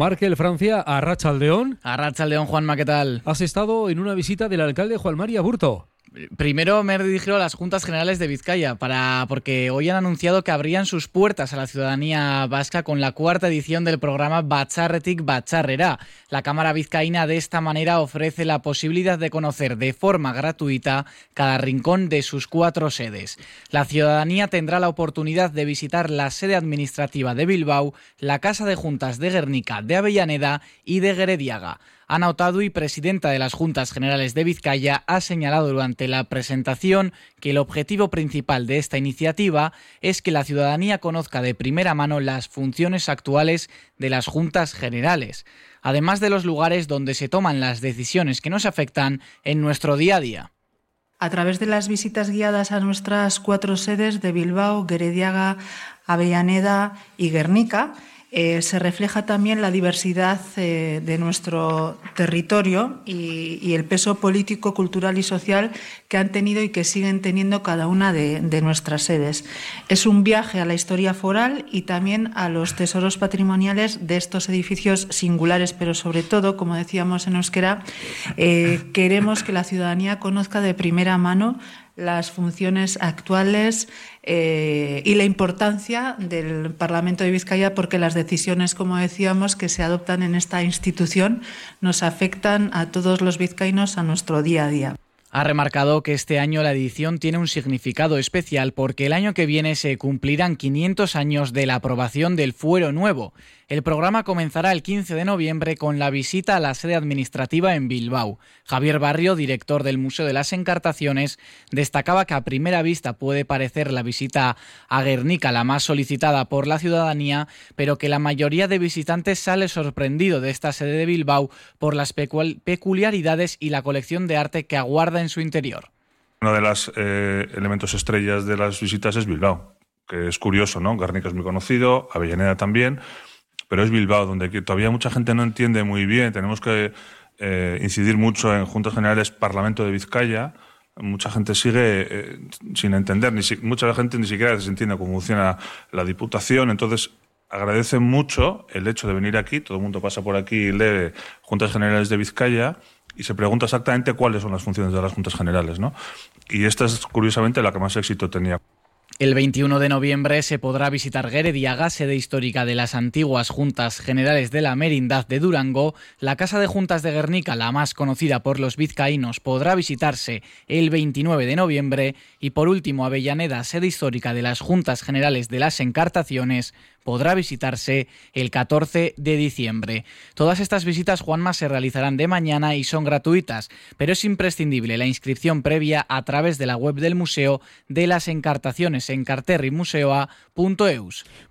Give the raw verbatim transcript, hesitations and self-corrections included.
Markel, Francia, Arratsaldeon. Arratsaldeon, Juanma, ¿qué tal? Has estado en una visita del alcalde Juan Mari Aburto. Primero me he dirigido a las Juntas Generales de Vizcaya, para, porque hoy han anunciado que abrían sus puertas a la ciudadanía vasca con la cuarta edición del programa Batzarretik Batzarrera. La Cámara Vizcaína de esta manera ofrece la posibilidad de conocer de forma gratuita cada rincón de sus cuatro sedes. La ciudadanía tendrá la oportunidad de visitar la sede administrativa de Bilbao, la Casa de Juntas de Guernica, de Avellaneda y de Gerediaga. Ana Otadui, presidenta de las Juntas Generales de Vizcaya, ha señalado durante la presentación que el objetivo principal de esta iniciativa es que la ciudadanía conozca de primera mano las funciones actuales de las Juntas Generales, además de los lugares donde se toman las decisiones que nos afectan en nuestro día a día. A través de las visitas guiadas a nuestras cuatro sedes de Bilbao, Gerediaga, Avellaneda y Guernica, Eh, se refleja también la diversidad eh, de nuestro territorio y, y el peso político, cultural y social que han tenido y que siguen teniendo cada una de, de nuestras sedes. Es un viaje a la historia foral y también a los tesoros patrimoniales de estos edificios singulares, pero sobre todo, como decíamos en euskera, eh, queremos que la ciudadanía conozca de primera mano las funciones actuales eh, y la importancia del Parlamento de Vizcaya, porque las decisiones, como decíamos, que se adoptan en esta institución nos afectan a todos los vizcaínos a nuestro día a día. Ha remarcado que este año la edición tiene un significado especial porque el año que viene se cumplirán quinientos años de la aprobación del Fuero Nuevo. El programa comenzará el quince de noviembre con la visita a la sede administrativa en Bilbao. Javier Barrio, director del Museo de las Encartaciones, destacaba que a primera vista puede parecer la visita a Guernica la más solicitada por la ciudadanía, pero que la mayoría de visitantes sale sorprendido de esta sede de Bilbao por las peculiaridades y la colección de arte que aguarda en su interior. Uno de los eh, elementos estrellas de las visitas es Bilbao, que es curioso, ¿no? Guernica es muy conocido, Avellaneda también, pero es Bilbao, donde todavía mucha gente no entiende muy bien. Tenemos que eh, incidir mucho en Juntas Generales Parlamento de Vizcaya. Mucha gente sigue eh, sin entender, ni si, mucha gente ni siquiera se entiende cómo funciona la Diputación. Entonces, agradece mucho el hecho de venir aquí. Todo el mundo pasa por aquí y lee Juntas Generales de Vizcaya y se pregunta exactamente cuáles son las funciones de las Juntas Generales, ¿no? Y esta es, curiosamente, la que más éxito tenía. El veintiuno de noviembre se podrá visitar Gerediaga, sede histórica de las antiguas Juntas Generales de la Merindad de Durango. La Casa de Juntas de Guernica, la más conocida por los vizcaínos, podrá visitarse el veintinueve de noviembre. Y por último, Avellaneda, sede histórica de las Juntas Generales de las Encartaciones, podrá visitarse el catorce de diciembre. Todas estas visitas, Juanma, se realizarán de mañana y son gratuitas, pero es imprescindible la inscripción previa a través de la web del Museo de las Encartaciones en carterrimuseoa punto eus.